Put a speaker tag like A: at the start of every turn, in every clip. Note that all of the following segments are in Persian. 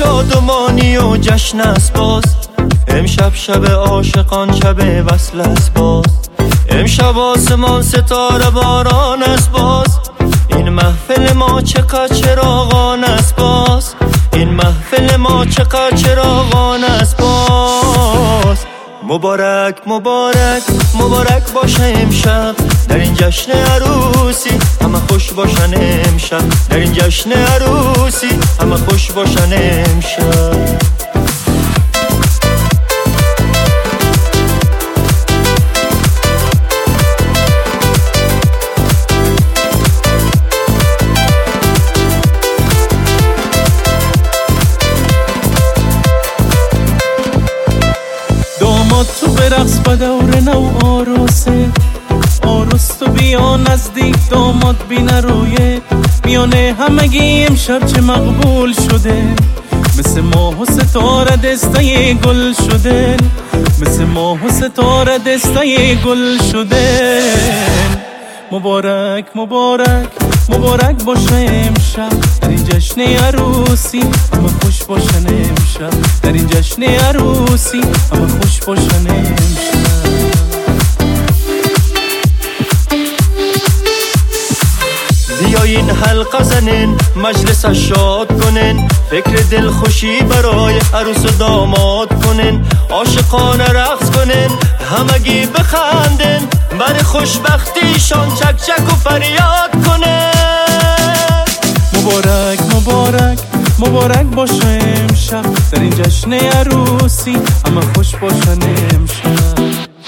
A: شادمانی و جشن است باز. امشب شب عاشقان شب وصل است باز. امشب آسمان ستاره باران است باز. این محفل ما چقدر چراغان است باز. این محفل ما چقدر چراغان است باز. مبارک مبارک مبارک باشه امشب در این جشن عروسی، همه خوش باشن امشب در این جشن عروسی، همه خوش باشن امشب.
B: تو برقص با دور نو آروسه، آروس تو بیا نزدیک داماد بینه رویه. میانه همگی امشب چه مقبول شده، مثل ماه و ستاره دسته گل شده، مثل ماه و ستاره دسته گل شده. مبارک مبارک مبارک باشه امشب در این جشن عروسی، همه خوش باشن امشب در این جشن عروسی، همه خوش باشن امشب.
A: بیاین حلقه زنین مجلس شاد کنین، فکر دلخوشی برای عروس و داماد کنین، عاشقانه رقص کنین همگی بخندین، برای خوشبختیشان چک چک و فریاد کنین.
B: مبارک مبارک مبارک باشه امشب در این جشن عروسی، همه خوش باشن امشب.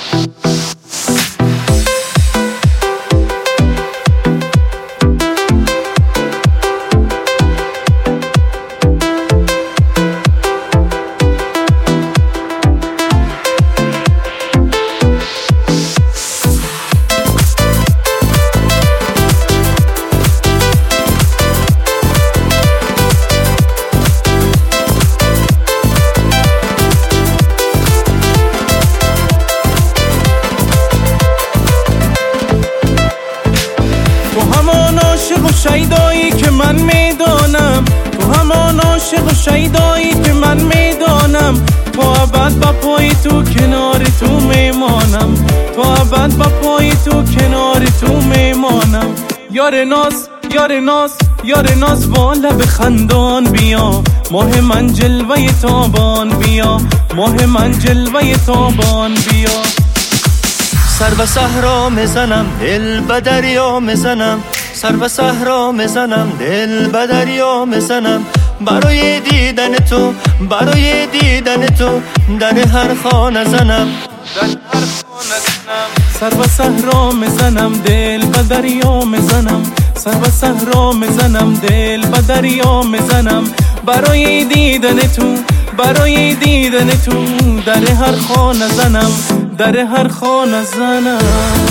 B: عاشق و شیدایی که من میدانم، تو همان عاشق و شیدایی که من میدانم، تو ابد با پای تو کنار تو میمانم، تو ابد با پای تو کنار تو میمانم. یار ناز یار ناز یار ناز با لب خندان بیا، ماه من جلوه تابان بیا، ماه من جلوه تابان بیا.
A: سر به صحرا میزنم دل به دریا میزنم، سر به صحرا میزنم دل به دریا میزنم، برای دیدن تو برای دیدن تو در هر خانه زنم، در هر خانه زنم.
B: سر به صحرا میزنم دل به دریا میزنم، سر به صحرا میزنم دل به دریا میزنم، برای دیدن تو برای دیدن تو در هر خانه زنم، در هر خانه زنم.